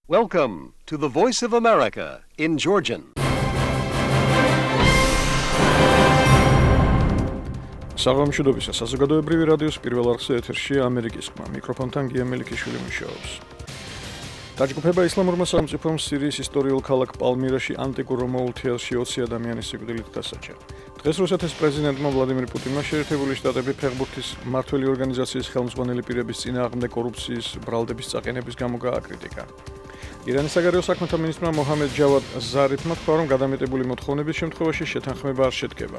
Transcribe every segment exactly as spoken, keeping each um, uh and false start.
Welcome to the Voice of America in Georgian. საღამოშიდობისა საზოგადოებრივი რადიოს პირველ არხზე ეთერშია ამერიკის ხმა. მიკროფონთან გია მელიქიშვილი მუშაობს. დაჯგუფება ისლამურმა სახელმწიფომ სირიის ისტორიულ ქალაქ პალმირაში ანტიკურ რომაულ თეატრში ოცი ადამიანის სიკვდილით დასაჯა. დღეს რუსეთის პრეზიდენტმა ვლადიმირ პუტინმა შეერთებული შტატები ფეხბურთის მმართველი ორგანიზაციის ხელმძღვანელი პირების წინააღმდეგ კორუფციის ბრალდების წაყენების გამო გააკრიტიკა. ირანის საგარეო საქმეთა მინისტრმა მოჰამედ ჯავად ზარიფმა თქვა, რომ გადამეტებული მოთხოვნების შემთხვევაში შეთანხმება არ შედგება.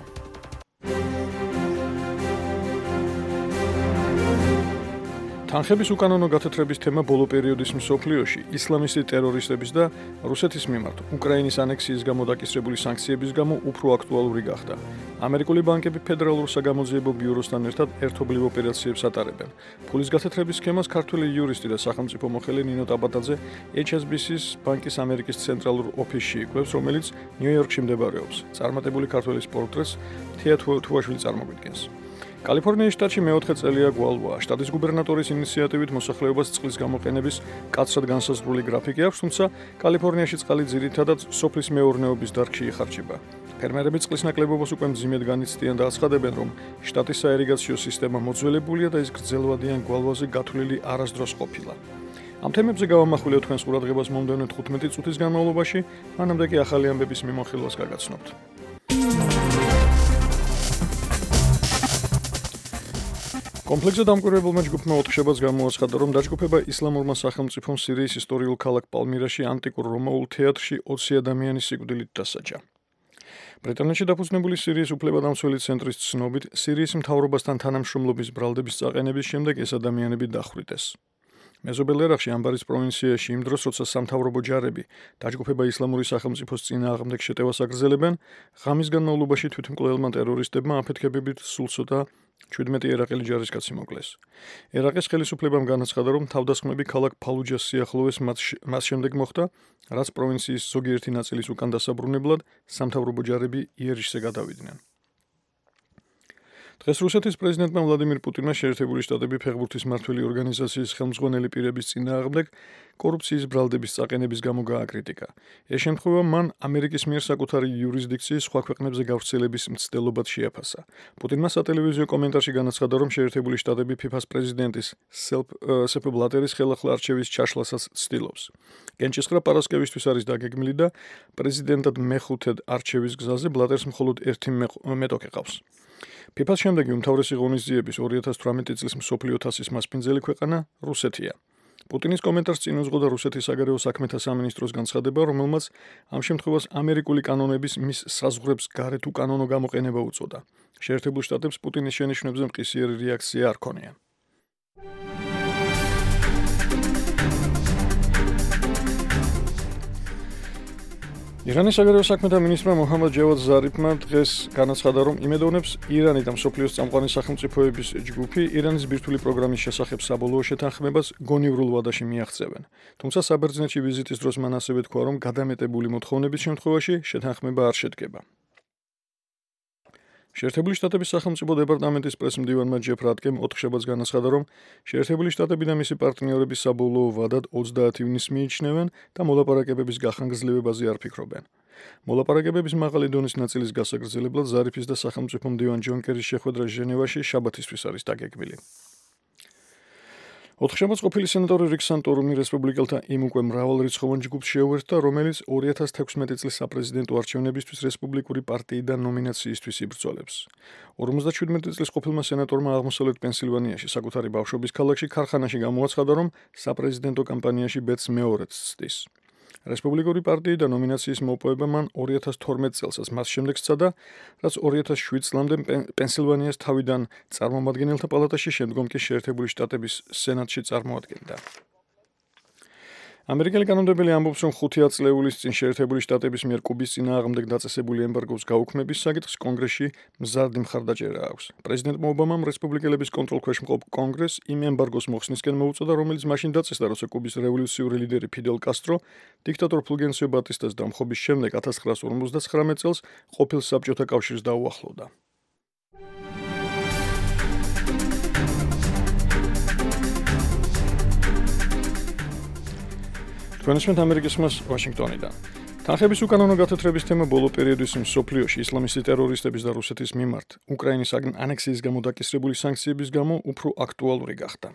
თანხების უკანონო გათეთრების თემა ბოლო პერიოდის მსოფლიოში ისლამისტი ტერორისტების და რუსეთის მიმართ უკრაინის ანექსიის გამო დაკისრებული სანქციების გამო უფრო აქტუალური გახდა. ამერიკული ბანკები ფედერალურ საგამოძიებო ბიუროსთან ერთად ერთობლივ ოპერაციებს ატარებენ. ფულის გათეთრების სქემას ქართული იურისტი და სახელმწიფო მოხელე ნინო ტაბატაძე ეიჩ ეს ბი სი-ის ბანკის ამერიკის ცენტრალურ ოფისში იკვლევს, რომელიც ნიუ-იორკში მდებარეობს. წარმატებული ქართველის პორტრეტს თეა თუაშვილი წარმოგვიდგენს. კალიფორნიის შტატში მეოთხე წელია გვალვაა. შტატის გუბერნატორის ინიციატივით მოსახლეობას წყლის გამოყენების კაცრად განსაზღვრული გრაფიკი აქვს, თუმცა კალიფორნიაში წყალი ძირითადად სოფლის მეურნეობის დარგში იხარჯება. ფერმერები წყლის ნაკლებობას უკვე მძიმედ განიცდიან და აცხადებენ, რომ შტატის საირიგაციო სისტემა მოძველებულია და ის გრძელვადიან გვალვაზე გათვლილი არასდროს ყოფილა. ამ თემებზე გავამახვილებთ თქვენს ყურადღებას მომდევნო თხუთმეტი წუთის განმავლობაში, მანამდე კი ახალი ამბების მიმოხილვას გაგაცნობთ. კომპლექსზე დამკვირვებელმა ჯგუფმა ოთხშაბათს გამოაცხადა, რომ დაჯგუფება ისლამურმა სახელმწიფომ სირიის ისტორიულ ქალაქ პალმირაში ანტიკურ რომაულ თეატრში ოცი ადამიანის სიკვდილით დასაჯა. ბრიტანეთში დაფუძნებული სირიის უფლებადამცველი ცენტრის ცნობით, სირიის მთავრობასთან თანამშრომლობის ბრალდების წაყენების შემდეგ ეს ადამიანები დახვრიტეს. მეზობელ ერაყში ამბარის პროვინციაში იმ დროს, როცა სამთავრობო ჯარები დაჯგუფება ისლამური სახელმწიფოს წინააღმდეგ შეტევას აგრძელებენ, ღამის განმავლობაში თვითმკვლელმა ტერორისტებმა აფეთქებებით სულ ცოტა ჩვიდმეტი ერაყელი ჯარისკაცი მოკლეს. ერაყის ხელისუფლებამ განაცხადა, რომ თავდასხმები ქალაქ ფალუჯას სიახლოვეს მას შემდეგ მოხდა, რაც პროვინციის ზოგიერთი ნაწილის უკან დასაბრუნებლად სამთავრობო ჯარები იერიშზე გადავიდნენ. დღეს რუსეთის პრეზიდენტმა ვლადიმირ პუტინმა შეერთებული შტატები ფეხბურთის მმართველი ორგანიზაციის ხელმძღვანელი პირების წინააღმდეგ კორუფციის ბრალდების წაყენების გამო გააკრიტიკა. ეს შემთხვევა მან ამერიკის მიერ საკუთარი იურისდიქციის სხვა ქვეყნებზე გავრცელების მცდელობად შეაფასა. პუტინმა სატელევიზიო კომენტარში განაცხადა, რომ შეერთებული შტატები ფიფას პრეზიდენტის სეპ ბლატერის ხელახლა არჩევის ჩაშლასაც ცდილობს. გენჭისყრა პარასკევისთვის არის დაგეგმილი და პრეზიდენტად მეხუთედ არჩევის გზაზე ბლატერს მხოლოდ ერთი მეტოქე ყავს. ფიფას შემდეგი უმთავრესი ღონისძიების ორი ათას თვრამეტი წლის მსოფლიო თასის მასპინძელი ქვეყანა რუსეთია. პუტინის კომენტარს წინ უძღოდა რუსეთის საგარეო საქმეთა სამინისტროს განცხადება, რომელმაც ამ შემთხვევას ამერიკული კანონების მის საზღვრებს გარეთ უკანონო გამოყენება უწოდა. შეერთებულ შტატებს პუტინის შენიშვნებზე მყისიერი რეაქცია არ ქონია. ირანის საგარეო საქმეთა მინისტრმა მოჰამედ ჯავად ზარიფმა დღეს განაცხადა, რომ იმედოვნებს ირანი და მსოფლიოს წამყვანი სახელმწიფოების ჯგუფი ირანის ბირთვული პროგრამის შესახებ საბოლოო შეთანხმებას გონივრულ ვადაში მიაღწევენ. თუმცა საბერძნეთში ვიზიტის დროს მან ასევე თქვა, რომ გადამეტებული მოთხოვნების შემთხვევაში შეთანხმება არ შედგება. შეერთებული შტატების სახელმწიფო დეპარტამენტის პრესმდივანმა ჯეფ რატკემ ოთხშაბათს განაცხადა, რომ შეერთებული შტატები და მისი პარტნიორები საბოლოო ვადად ოცდაათი ივნისს მიიჩნევენ და მოლაპარაკებების გახანგრძლივებაზე არ ფიქრობენ. მოლაპარაკებების მაღალი დონის ნაწილის გასაგრძელებლად ზარიფის და სახელმწიფო მდივან ჯონ კერის შეხვედრა ჟენევაში შაბათისთვის არის დაგეგმილი. ოთხშაბათს ყოფილი სენატორი რიკ სანტორუმი რესპუბლიკელთა იმ უკვე მრავალრიცხოვან ჯგუფს შეუერთდა, რომელიც ორი ათას თექვსმეტი წლის საპრეზიდენტო არჩევნებისთვის რესპუბლიკური პარტიიდან ნომინაციისთვის იბრძოლებს. ორმოცდაშვიდმეტი წლის ყოფილმა სენატორმა აღმოსავლეთ პენსილვანიაში საკუთარი ბავშვობის ქალაქში ქარხანაში გამოაცხადა, რომ საპრეზიდენტო კამპანიაში ბედს მეორედს ცდის. რესპუბლიკური პარტიიდან ნომინაციის მოპოვება მან ორი ათას თორმეტ წელსაც მას შემდეგ სცადა, რაც ორი ათას შვიდ წლამდე პენსილვანიას თავიდან წარმომადგენელთა პალატაში, შემდგომ კი შეერთებული შტატების სენატში წარმოადგენდა. ამერიკელი კანონმდებელი ამბობს, რომ ხუთი ათწლეულის წინ შეერთებული შტატების მიერ კუბის წინააღმდეგ დაწესებული ემბარგოს გაუქმების საკითხს კონგრესში მზარდი მხარდაჭერა აქვს. პრეზიდენტ ობამამ რესპუბლიკელების კონტროლქვეშ მყოფ კონგრესს იმ ემბარგოს მოხსნისკენ მოუწოდა, რომელიც მაშინ დაწესდა, როცა კუბის რევოლუციური ლიდერი ფიდელ კასტრო დიქტატორ ფულგენსიო ბატისტას დამხობის შემდეგ ათას ცხრაას ორმოცდაცხრამეტ წელს ყოფილ საბჭოთა კავშირს დაუახლოვდა. Თქვენისმეთ ამერიკის ხმას ვაშინგტონიდან. თანხების უკანონო გათეთრების თემა ბოლო პერიოდის მსოფლიოში ისლამისტი ტერორისტების და რუსეთის მიმართ უკრაინის ანექსიის გამო დაკისრებული სანქციების გამო უფრო აქტუალური გახდა.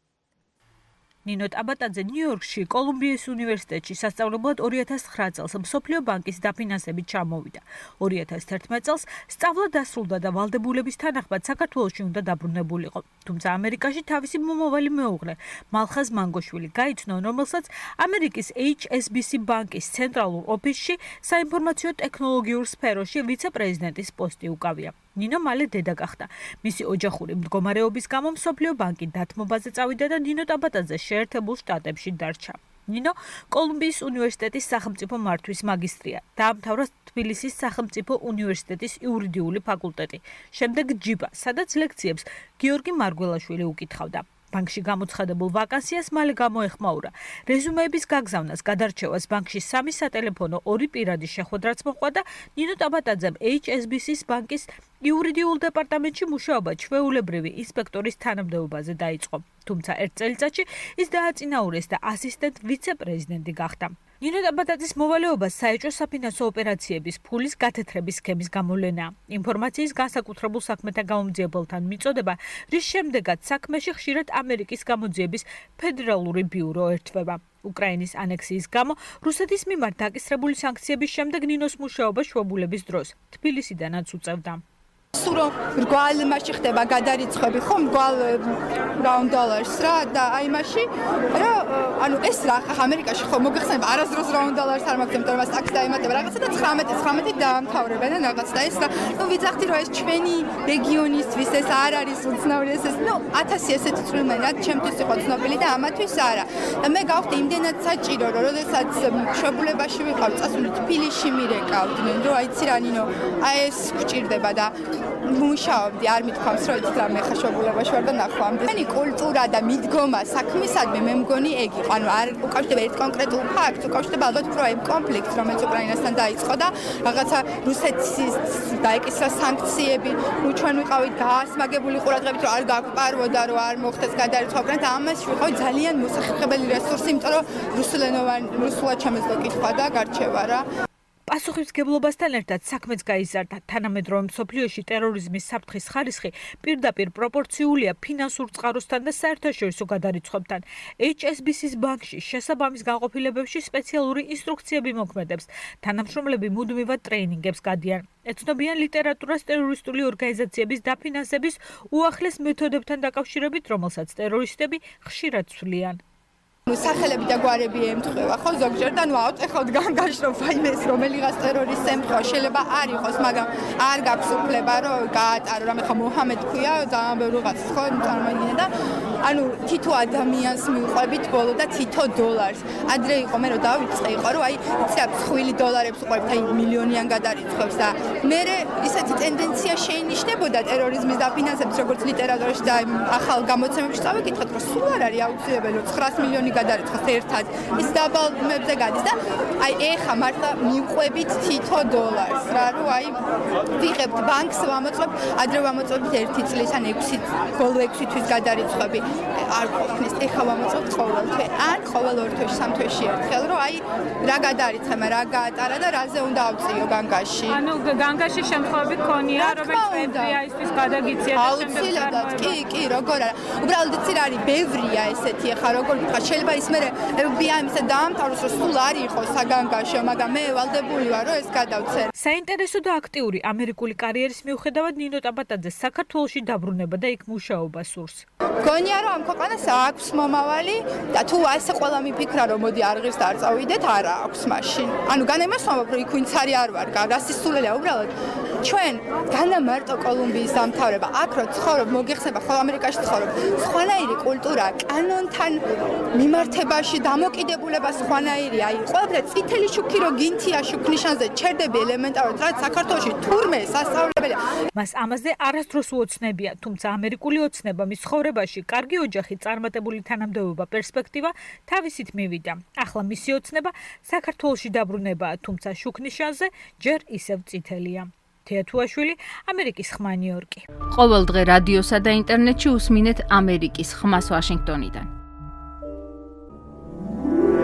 ნინო ტაბატაძე ნიუ-იორკში კოლუმბიის უნივერსიტეტში სასწავლებლად ორი ათას ცხრა წელს მსოფლიო ბანკის დაფინანსებით ჩამოვიდა. ორი ათას თერთმეტ წელს სწავლა დასრულდა და ვალდებულების თანახმად საქართველოში უნდა დაბრუნებულიყო. თუმცა ამერიკაში თავისი მომავალი მეუღლე მალხაზ მანგოშვილი გაიცნო, რომელსაც ამერიკის ეიჩ ეს ბი სი ბანკის ცენტრალურ ოფისში საინფორმაციო ტექნოლოგიურ სფეროში ვიცე-პრეზიდენტის პოსტი უკავია. ნინო მალე დედა გახდა. მისი ოჯახური მდგომარეობის გამო მსოფლიო ბანკი დათმობაზე წავიდა და ნინო ტაბატაძე შეერთებულ შტატებში დარჩა. ნინო კოლუმბიის უნივერსიტეტის სახელმწიფო მართვის მაგისტრია. დაამთავრა თბილისის სახელმწიფო უნივერსიტეტის იურიდიული ფაკულტეტი. შემდეგ ჯიბა, სადაც ლექციებს გიორგი მარგველაშვილი უკითხავდა. ბანკში გამოცხადებულ ვაკანსიას მალე გამოეხმაურა. რეზუმეების გაგზავნას, გადარჩევას ბანკში სამი სატელეფონო, ორი პირადი შეხვედრაც მოჰყვა და ნინო ტაბატაძემ ეიჩ ეს ბი სის ბანკის იურიდიულ დეპარტამენტში მუშაობა ჩვეულებრივი ინსპექტორის თანამდებობაზე დაიწყო. თუმცა ერთ წელიწადში ის დააწინაურეს და ასისტენტ ვიცე-პრეზიდენტი გახდა. ნინო ტაბატაძის მოვალეობას საეჭვო საფინანსო ოპერაციების ფულის გათეთრების სქემის გამოვლენაა. ინფორმაციის განსაკუთრებულ საქმეთა გამომძიებელთან მიწოდება, რის შემდეგაც საქმეში ხშირად ამერიკის გამოძიების ფედერალური ბიურო ერთვება. უკრაინის ანექსიის გამო რუსეთის მიმართ დაკისრებული სანქციების შემდეგ ნინოს მუშაობა შვებულების დროს თბილისიდანაც უწევდა. სურო მრგვალ მასში ხდება გადარიცხები ხო მრგვალ რაუნდ დოლარს რა და აი მასში რა ანუ ეს რა ამერიკაში ხო მოგეხსენება არასდროს რაუნდ დოლარს არ მაქვს იმიტომ რომ ტაქსი დაემატება რაღაცა და ცხრამეტი ცხრამეტი დაამთავრებენ და რაღაც და ეს რა ნუ ვიძახდი რომ ეს ჩვენი რეგიონისთვის ეს არ არის უცნაური ეს ეს ნუ ათასი ესეთი წვრილმენა ჩემთვის იყო ცნობილი და ამათვის არა და მე გავხდი იმდენად საჭირო რომ როდესაც მშობლებაში ვიყავ წასული თბილისში მირეკავდნენ რომ აიცი რა ნინო აი ეს გჭირდება და მუშაობდი არ მithქვამს რომ იცით რა მე ხაშობულებაში ვარ და ნახვამდე. მენი კულტურა და მიდგომა საქმისადმი მე მგონი ეგ იყო. ანუ არ უკავშირდება ერთ კონკრეტულ ფაქტს, უკავშირდება ალბათ უფრო იმ კონფლიქტს, რომელიც უკრაინასთან დაიწყო და რაღაცა რუსეთის დაეკისრა სანქციები, ნუ ჩვენ ვიყავით გაასმაგებული ყურადღებით რომ არ გაგპარვოდა რომ არ მოხდეს გადარიცხვა უკრაინას და ამაში ვიყავით ძალიან მოსახერხებელი რესურსი, იმიტომ რომ რუსულენოვანი რუსულად შემეძლო კითხვა და გარჩევა რა. პასუხისმგებლობასთან ერთად საქმეც გაიზარდა. თანამედროვე მსოფლიოში ტერორიზმის საფრთხის ხარისხი პირდაპირ პროპორციულია ფინანსურ წყაროსთან და საერთაშორისო გადარიცხვებთან. ეიჩ ეს ბი სის ბანკში შესაბამის განყოფილებებში სპეციალური ინსტრუქციები მოქმედებს. თანამშრომლები მუდმივად ტრეინინგებს გადიან. ეცნობიან ლიტერატურას ტერორისტული ორგანიზაციების დაფინანსების უახლეს მეთოდებთან დაკავშირებით, რომელსაც ტერორისტები ხშირად ცვლიან. სახელები და გვარები ემთხვევა ხო ზოგჯერ და ნუ ავწეხავთ განგაში რომ ფაიმეს რომელიღაც ტერორისტს ემთხვევა შეიძლება არ იყოს მაგრამ არ გაქვს უფლება რომ გაატარო რამე ხა მოჰამედ ქვია ძალიან ბევრი რაღაც ხო წარმოგიდგენთ და ანუ თითო ადამიანს მივყვებით ბოლო და თითო დოლარს ადრე იყო მე რომ დავიწყე იყო რომ აი იცი რა ხუთი დოლარებს უყვებით აი მილიონიან გადარიცხვებს და მე ისეთი ტენდენცია შეინიშნებოდა ტერორიზმის დაფინანსების როგორც ლიტერატურაში და ახალ გამოცემებში წავიკითხეთ რომ სულ არ არის აუცილებელი რომ ცხრაას მილიონი გადარიცხოს ერთად ის დაბალმებზე გადის და აი ეხა მართლა მივყვებით თითო დოლარს რა რომ აი ვიღებთ ბანკს ვამოწმებთ ადრე ვამოწმებთ ერთი წლის ან ექვსი ბოლო ექვსი თვის გადარიცხვები არ ყოფნის ეხა ვამოწმებთ ყოველ თვე ან ყოველ ორ თვეში სამ თვეში ერთხელ რომ აი რა გადარიცხება რა გაატარა და რაზე უნდა ავწიო განგაში ანუ განგაში შემთხვევები ქონია რომელიც ბევრია ისთვის გადაგიცია და აუცილებლად კი კი როგორ არა უბრალოდ იცი რა არის ბევრია ესეთი ეხა როგორ ვთქვა შეიძლება ის მე ეფ ბი აი-ს დაამთავროს რომ სულ არ იყოს საგანგაშო, მაგრამ მე ვალდებული ვარ რომ ეს გადავცერ. საინტერესო და აქტიური ამერიკული კარიერის მიუხედავად ნინო ტაბატაძე საქართველოში დაბრუნება და იქ მუშაობა სურს. გონია რომ ამ ქვეყანას აქვს მომავალი და თუ ასე ყველა მიფიქრა რომ მოდი არ ღირს და არ წავიდეთ, არა აქვს მაშინ. ანუ განემასვამობ რომ იქ ვინც არის არ ვარ, გასისულელია უბრალოდ. ჩვენ განა მარტო კოლუმბიის დამთავრება, აქ რო ცხოვრობ, მოგეხსება ხოლმე ამერიკაში ცხოვრობ. სხვანაირი კულტურა, კანონთან მიმართებაში დამოკიდებულება სხვანაირი, აი, ყველაფერი წითელი შუქი რო გინთია შუქნიშანზე, ჩერდები ელემენტარულად, რაც საქართველოში თურმე სასწავლებელია. მას ამაზე არასდროს უოცნებია, თუმცა ამერიკული ოცნება მის ცხოვრებაში კარგი ოჯახი, წარმატებული თანამდებობა, პერსპექტივა თავისით მივიდა. ახლა მისი ოცნება საქართველოში დაბრუნებაა, თუმცა შუქნიშანზე ჯერ ისევ წითელია. თეათუაშვილი, ამერიკის ხმა ნიუ-იორკი. ყოველ დღე რადიოსა და ინტერნეტში უსმინეთ ამერიკის ხმას ვაშინგტონიდან.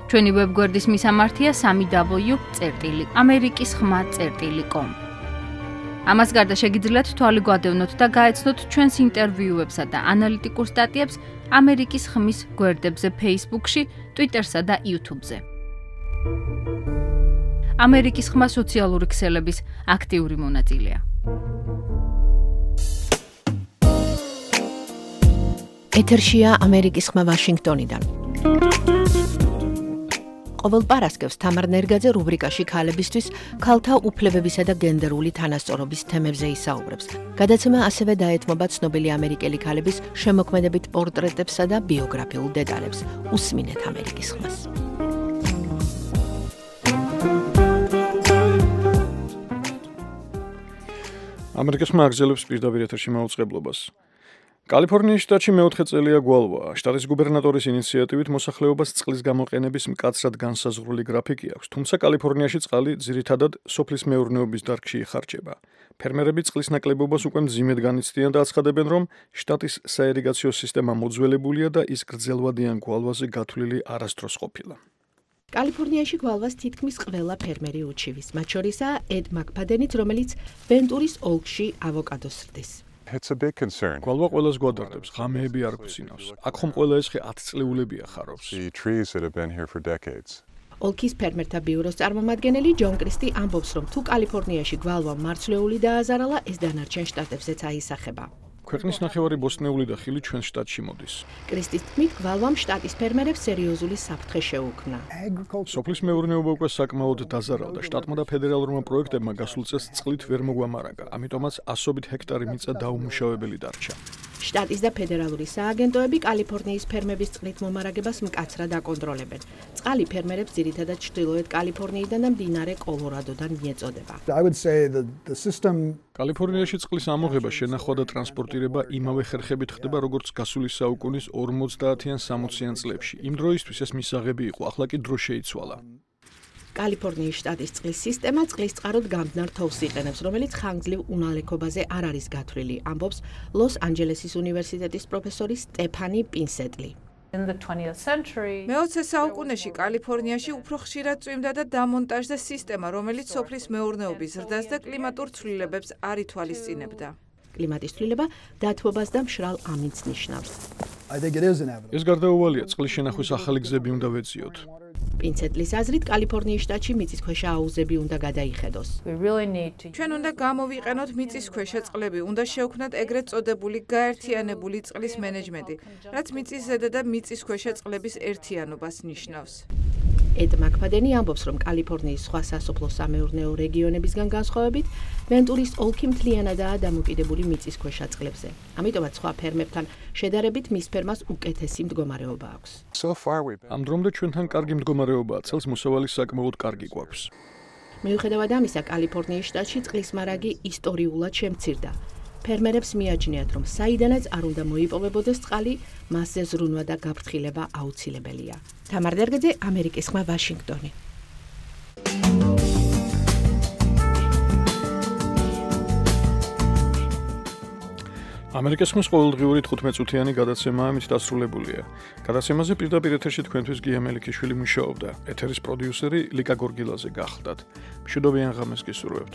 ჩვენი ვებგვერდის მისამართია სამი დაბლიუ წერტილი ამერიკის ხმა წერტილი კომ. ამას გარდა შეგიძლიათ თვალი გვადევნოთ და გაეცნოთ ჩვენს ინტერვიუებსა და ანალიტიკურ სტატიებს ამერიკის ხმის გვერდებზე Facebook-ში, Twitter-სა და YouTube-ზე. ამერიკის ხმა სოციალური ქსელების აქტიური მონაწილეა. ეთერშია ამერიკის ხმა ვაშინგტონიდან. ყოველ პარასკევს თამარ ნერგაძე რუბრიკაში ქალებისთვის ქალთა უფლებებისა და გენდერული თანასწორობის თემებზე ისაუბრებს. გადაცემა ასევე დაეთმობა ცნობილი ამერიკელი ქალების შემოქმედებით პორტრეტებსა და ბიოგრაფიულ დეტალებს. უსმინეთ ამერიკის ხმას. ამერიკის ხმა აგრძელებს პირდაპირ ეთერში მაუწყებლობას. კალიფორნიის შტატში მეოთხე წელია გვალვა. შტატის გუბერნატორის ინიციატივით მოსახლეობას წყლის გამოყენების მკაცრად განსაზღვრული გრაფიკი აქვს, თუმცა კალიფორნიაში წყალი ძირითადად სოფლის მეურნეობის დარგში იხარჯება. ფერმერები წყლის ნაკლებობას უკვე მძიმედ განიცდიან და აცხადებენ, რომ შტატის საირიგაციო სისტემა მოძველებულია და ის გრძელვადიან გვალვაზე გათვლილი არასდროს ყოფილა. კალიფორნიაში გვალვას თითქმის ყველა ფერმერი უჩივის, მათ შორისაა ედ მაკფადენიც, რომელიც ვენტურის ოლქში ავოკადოს ზრდის. It's a big concern. გვალვა ყველას გვადარდებს, ღამეები არ გვცინავს. აქ ხომ ყველა ეს ხე ათი წლეულებია ხარობს. The trees that have been here for decades. ოლქის ფერმერთა ბიუროს წარმომადგენელი ჯონ კრისტი ამბობს, რომ თუ კალიფორნიაში გვალვა მარცვლეული დააზარალა, ეს დანარჩენ შტატებზეც აისახება. ქვეყნის ნახევარი ბოსტნეული და ხილი ჩვენ შტატში მოდის. კრისტის თქმით, გვალვამ შტატის ფერმერებს სერიოზული საფრთხე შეუქმნა. სოფლის მეურნეობა უკვე საკმაოდ დაზარალდა. შტატმა და ფედერალურმა პროექტებმა გასულ წელს წყლით ვერ მოგვამარაგა, ამიტომაც ასობით ჰექტარი მიწა დაუმუშავებელი დარჩა. შტატის და ფედერალური სააგენტოები კალიფორნიის ფერმების წყლით მომარაგებას მკაცრად აკონტროლებენ. წყალი ფერმერებს ძირითადად ჩრდილოეთ კალიფორნიიდან და მდინარე კოლორადოდან მიეწოდება. I would say that the system კალიფორნიაში წყლის ამოღება, შენახვა და ტრანსპორტირება იმავე ხერხებით ხდება, როგორც გასული საუკუნის ორმოცდაათიან სამოციან წლებში. იმ დროისთვის ეს მისაღები იყო, ახლა კი დრო შეიცვალა. კალიფორნიის შტატის წყლის სისტემა წყლის წყაროდ გამდნარ თოვს იყენებს, რომელიც ხანგრძლივ უნალექობაზე არ არის გათვლილი, ამბობს ლოს-ანჯელესის უნივერსიტეტის პროფესორი სტეფანი პინსეტლი. მეოცე საუკუნეში კალიფორნიაში უფრო ხშირად წვიმდა და დამონტაჟდა სისტემა, რომელიც სოფლის მეურნეობის ზრდას და კლიმატურ ცვლილებებს არ ითვალისწინებდა. კლიმატის ცვლილება დათბობას და მშრალ ამინდს ნიშნავს. I think it is inevitable. ეს გარდაუვალია, წყლის შენახვის ახალი გზები უნდა ვეციოთ. პინცეტლის აზრით, კალიფორნიის შტატში მიწისქვეშა აუზები უნდა გადაიხედოს. ჩვენ უნდა გამოვიყენოთ მიწისქვეშა წყლები, უნდა შევქმნათ ეგრეთ წოდებული გაერთიანებული წყლის მენეჯმენტი, რაც მიწისზედა და მიწისქვეშა წყლების ერთიანობას ნიშნავს. ედ მაკფადენი ამბობს, რომ კალიფორნიის სხვა სასოფლო-სამეურნეო რეგიონებისგან განსხვავებით, ვენტურის ოლქი მთლიანადაა დამოკიდებული მიწისქვეშა წყლებზე. ამიტომაც სხვა ფერმებთან შედარებით მის ფერმას უკეთესი მდგომარეობა აქვს. So far we've been ამ დრომდე ჩვენთან კარგი მდგომარეობაა, წელს მოსავალი საკმაოდ კარგი გვაქვს. მიუხედავად ამისა, კალიფორნიის შტატში წყლის მარაგი ისტორიულად შემცირდა. ფერმერებს მიაჩნიათ, რომ საიდანაც არ უნდა მოიპოვებოდეს წყალი, მასზე ზრუნვა და გაფრთხილება აუცილებელია. თამარ ნერგაძე, ამერიკის ხმა, ვაშინგტონი. ამერიკის ხმის ყოველდღიური თხუთმეტ-წუთიანი გადაცემა ამით დასრულებულია. გადაცემაზე პირდაპირ ეთერში თქვენთვის გია მელიქიშვილი მუშაობდა. ეთერის პროდიუსერი ლიკა გორგილაძე გახლდათ. მშვიდობიან ღამეს გისურვებთ.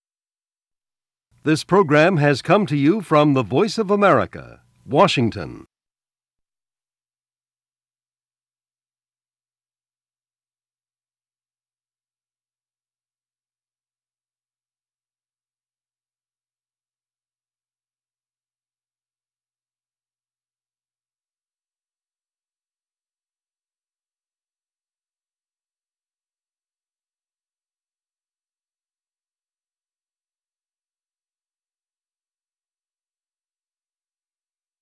This program has come to you from the Voice of America, Washington.